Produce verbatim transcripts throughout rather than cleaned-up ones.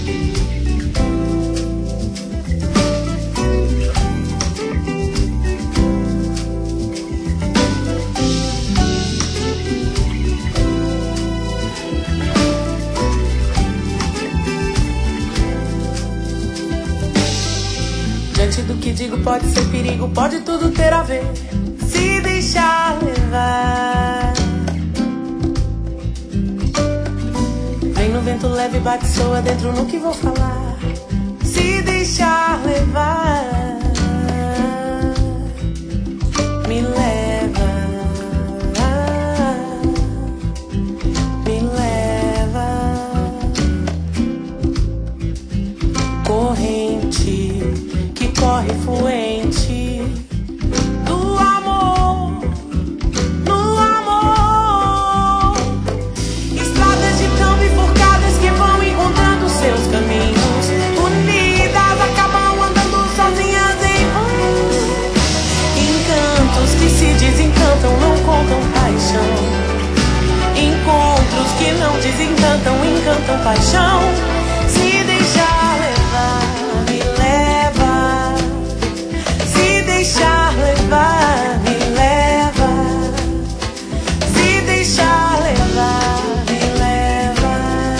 Diante do que digo pode ser perigo, pode tudo ter a ver. Se deixar levar. Vem no vento leve, bate, soa dentro no que vou falar. Se deixar levar. Me leva. Me leva. Corrente que corre fluente do amor, no amor. Estradas de chão bifurcadas que vão encontrando seus caminhos. Unidas acabam andando sozinhas em vão. Encantos que se desencantam, não contam paixão. Encontros que não desencantam, encantam paixão. Se deixar levar. Deixar levar, me leva. Se deixar levar, me leva.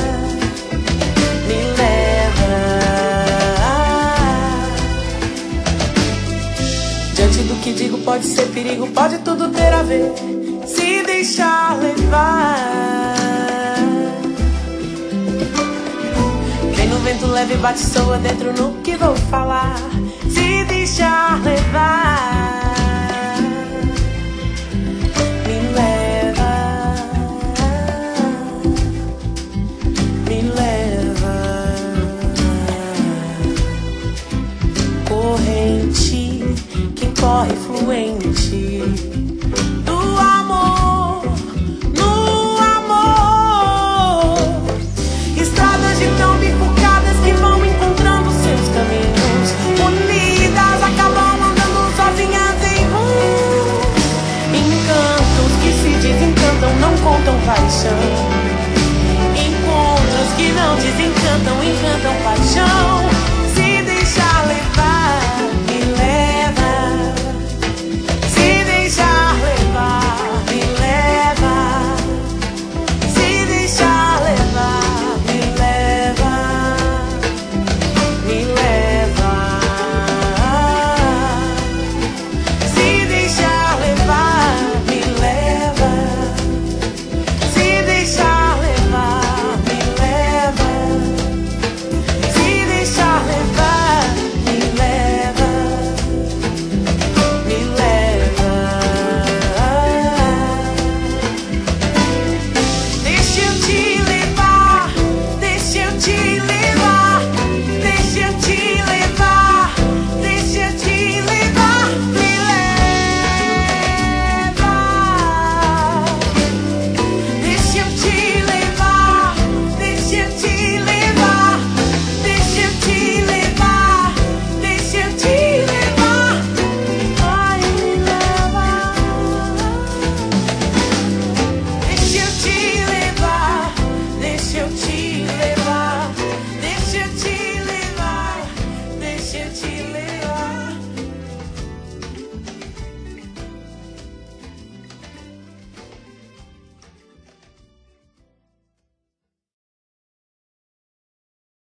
Me leva. Diante do que digo pode ser perigo, pode tudo ter a ver. Se deixar levar. Vem no vento leve, bate, soa dentro no que vou falar. Se deixar levar, me leva, me leva. Corrente que corre fluente